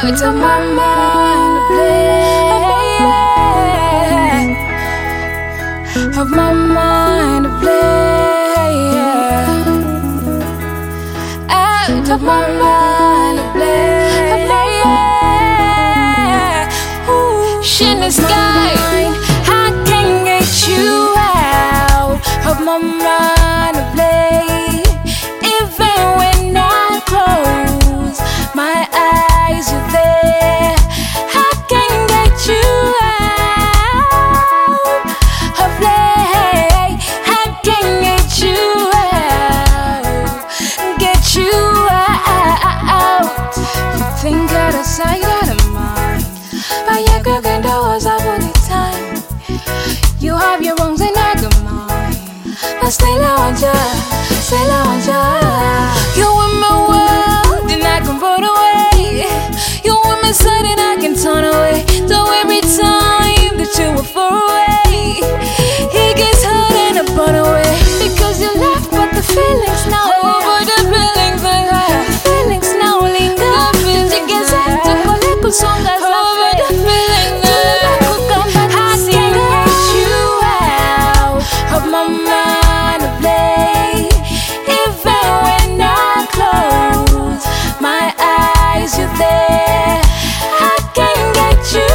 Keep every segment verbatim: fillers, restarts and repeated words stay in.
Out of my mind to play, of my mind to play, out of my mind to play, in the sky, I can't get you out of my mind to play. Even when I close my eyes, you're there. I can't get you out of play. I can't get you out, get you out. You think out of sight, out of mind, but you could get doors up all the time. You have your wrongs and I got mine, but stay low on ya, stay low on ya. You in my world and I can run away. You in my side and I can turn away. So every time that you were far away, he gets hurt and I burn away. Because you left but the feelings now over, the feelings I have, the feelings now linger. Did you get sent to collect a song as over the feelings I come back and sing you out of my mind to play. Even when I close my eyes, you're there. I can't get you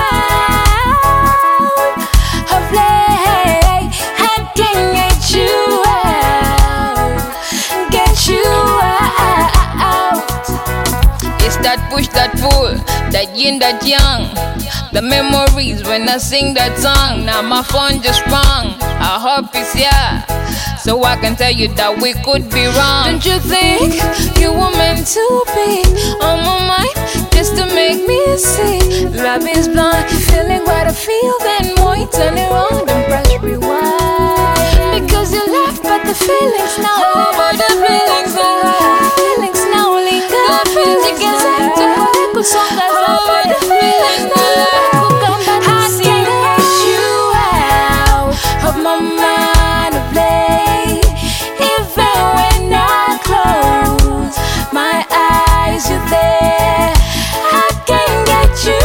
out of play. I can't get you out, get you out. It's that push, that pull, that yin, that yang. The memories when I sing that song. Now my phone just rung. I hope it's yeah, so I can tell you that we could be wrong. Don't you think you were meant to be on my mind, just to make me see love is blind? Feeling what I feel, then why turn it on and press rewind? Because you left, but the feelings now over, the feelings I have, the feelings now linger. Did you get sent to collect a song that's over, the feelings I have? I can't get you out of my mind to play. Even when I close my eyes, you're there. I can't get you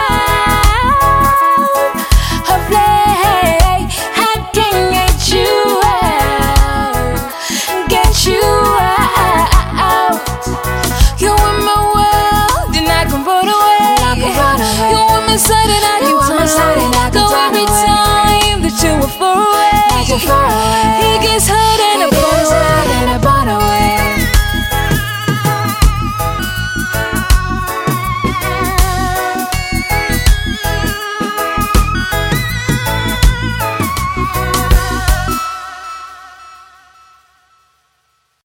out of play. I can't get you out, get you out. You in my world and I can run away. You in my side and I can turn away. So every time that you were far away, he gets hurt.